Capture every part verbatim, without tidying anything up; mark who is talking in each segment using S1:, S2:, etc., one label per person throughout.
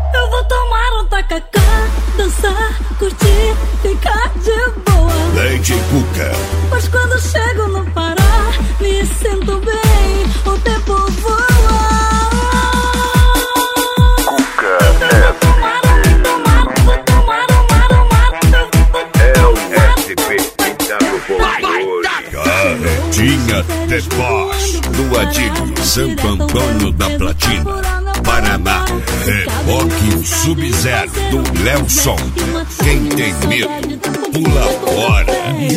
S1: Eu vou tomar um tacacá, dançar, curtir, ficar de boa.
S2: D J Cuca.
S1: Mas quando chego no Pará, me sinto bem, o tempo voa.
S3: Cuca S P. É o S P pintando por
S2: Carretinha The Boss, do Adílio, Santo Antônio da Platina, Paraná. Reboque o Sub-Zero, do Léo Som. Quem tem medo, pula fora.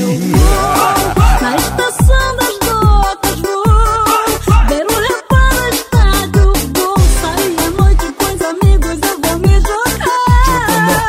S1: Na estação das docas vou ver o reparo no estádio. Vou sair à noite com os amigos, eu vou me jogar.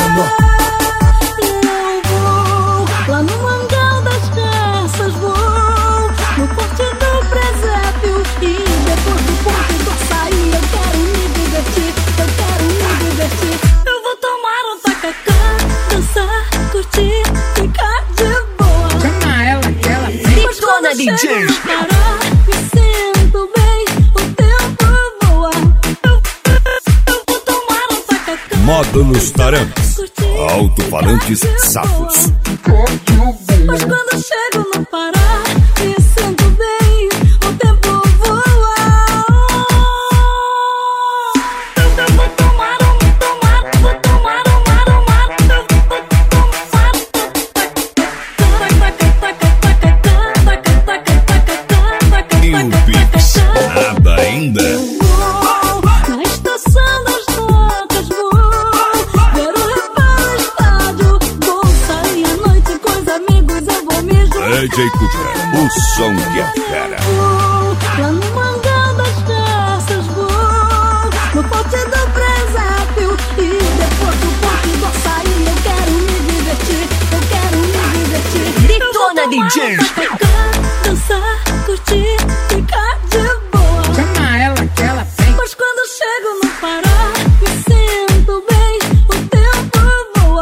S1: Eu vou lá no Mangal das Caças, vou no Forte do Presépio. E depois do ponto do açaí eu quero me divertir, eu quero me divertir. Eu vou tomar um tacacá, dançar, curtir, ficar de boa.
S4: Chama ela que ela vem.
S1: Detona D J. Me sinto bem, o tempo voa. Eu, eu vou tomar um tacacá.
S2: Módulos Tarantes, alto-falantes safos.
S1: Mas quando chego no Pará, me sinto bem, o tempo voa. Eu vou tomar um, tomar, vou tomar um, aromar. Eu vou tomar
S2: E o Pix, nada ainda?
S1: na estação das docas vou ver o reparo no estádio. Vou sair à noite com os amigos, eu vou me jogar.
S2: D J Cuca, o som que é fera.
S1: Vou lá no Mangal das Caças, vou no Forte do Presépio. E depois do ponto do açaí eu quero me divertir, eu quero me divertir.
S4: Detona D J.
S1: Dançar, curtir, ficar de boa.
S4: Chama ela que ela vem.
S1: Mas quando chego no Pará, me sinto bem, o tempo voa.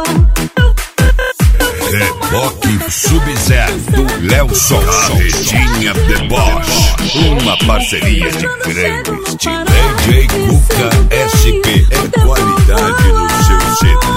S2: Reboque Sub-Zero, do Léo Som. Carretinha The Boss, uma parceria de grandes de D J Cuca S P. É qualidade no seu C D.